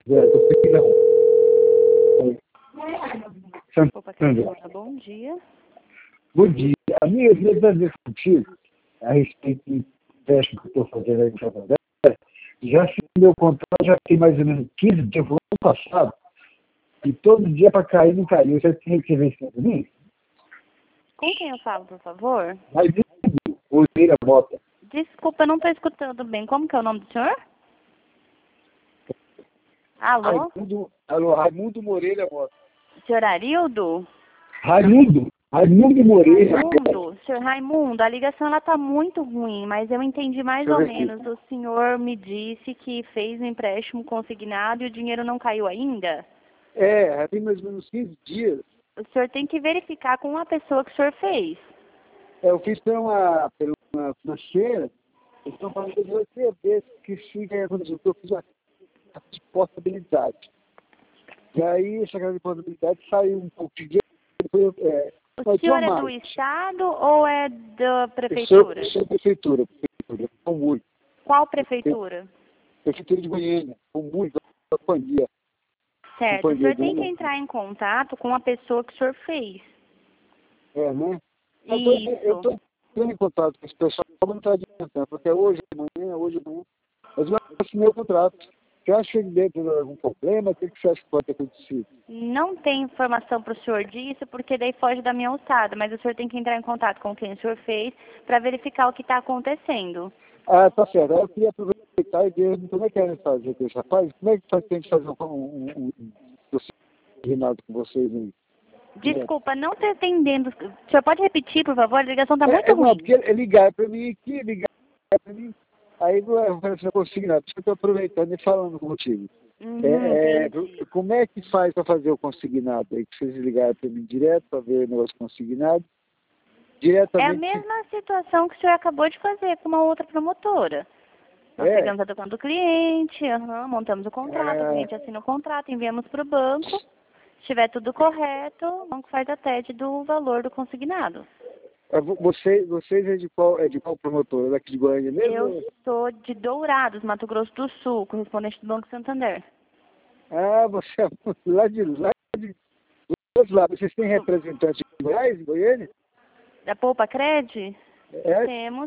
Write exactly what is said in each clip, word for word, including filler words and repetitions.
É, do Pilão. Opa, Santana. bom dia. Bom dia. A minha vida é contigo, a respeito do empréstimo que eu estou fazendo aí no Santander. Já fiz meu contrato, já tem mais ou menos quinze dias, foi ano passado, e todo dia para cair não caiu. Você tem que ver isso para mim? Com quem eu falo, por favor? Raimundo Moreira Mota. Desculpa, eu não estou escutando bem. Como que é o nome do senhor? Alô? Raimundo, alô, Raimundo Moreira Mota. Senhor Arildo? Raimundo, Raimundo Moreira. Raimundo? Senhor Raimundo, a ligação ela tá muito ruim, mas eu entendi mais Deixa eu ou ver aqui. menos. O senhor me disse que fez um empréstimo consignado e o dinheiro não caiu ainda? É, já tem mais ou menos quinze dias. O senhor tem que verificar com a pessoa que o senhor fez. É, eu fiz pela uma, pela uma financeira, eles estão falando que eu vou receber, que fica acontecendo, eu fiz uma carta de portabilidade. E aí, essa carta de portabilidade saiu um pouco de dinheiro, depois, é, O senhor é do Estado ou é da Prefeitura? Eu sou, eu sou prefeitura, prefeitura, com muito. Qual prefeitura? Prefeitura de Goiânia, com muito, companhia. Certo, o senhor tem que entrar em contato com a pessoa que o senhor fez. É, né? Isso. Eu estou entrando em contato com esse pessoal, não está adiantando, porque é hoje, amanhã, hoje, amanhã. Mas eu assinei o contrato. Você acha que ele deve ter algum problema? O que você acha que pode ter acontecido? Não tem informação para o senhor disso, porque daí foge da minha alçada, mas o senhor tem que entrar em contato com quem o senhor fez para verificar o que está acontecendo. Ah, tá certo. Eu queria aproveitar e ver como é que é fazer com esse rapaz. Como é que faz, tem que fazer um, um, um, um consignado com vocês aí? Desculpa, não estou entendendo. O senhor pode repetir, por favor? A ligação está muito é, é, ruim. Não, porque ele ligar para mim aqui, ligar para mim, aí não é oferecendo consignado. Por isso que eu estou aproveitando e falando contigo. Uhum, É, é, entendi. como é que faz para fazer o consignado aí? Que vocês ligaram para mim direto para ver o negócio consignado? É a Diretamente. mesma situação que o senhor acabou de fazer com uma outra promotora. Nós É. pegamos a documento do cliente, uhum, montamos o contrato, É. o cliente assina o contrato, enviamos para o banco. Se estiver tudo correto, o banco faz a T E D do valor do consignado. É, vo- Você, vocês é de qual, é de qual promotora? Daqui de Goiânia mesmo? Eu sou de Dourados, Mato Grosso do Sul, correspondente do Banco Santander. Ah, você é lá de lá de do outro lado. Vocês têm representante em Goiás, em Goiânia? Da Poupa Cred? É? Temos.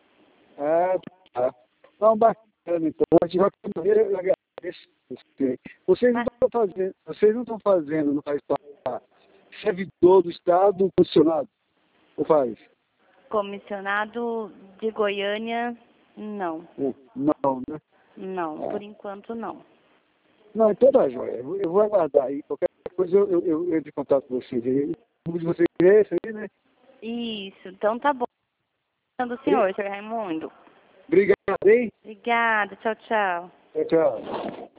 Ah, tá. Então, bacana, então. De qualquer maneira, eu agradeço. você. Vocês não Mas, estão fazendo, vocês não estão fazendo, não faz para servidor do Estado, funcionário? Ou faz? comissionado de Goiânia, não. Não, não, né? Não, Ah. por enquanto não. Não, então tá, joia. Eu vou eu vou aguardar aí. Qualquer coisa eu, eu, eu, eu entro em contato com vocês. aí. O número de vocês é esse aí, né? Isso, então tá bom. Do senhor, senhor Raimundo. Obrigado, hein? Obrigada, tchau, tchau. Tchau, tchau.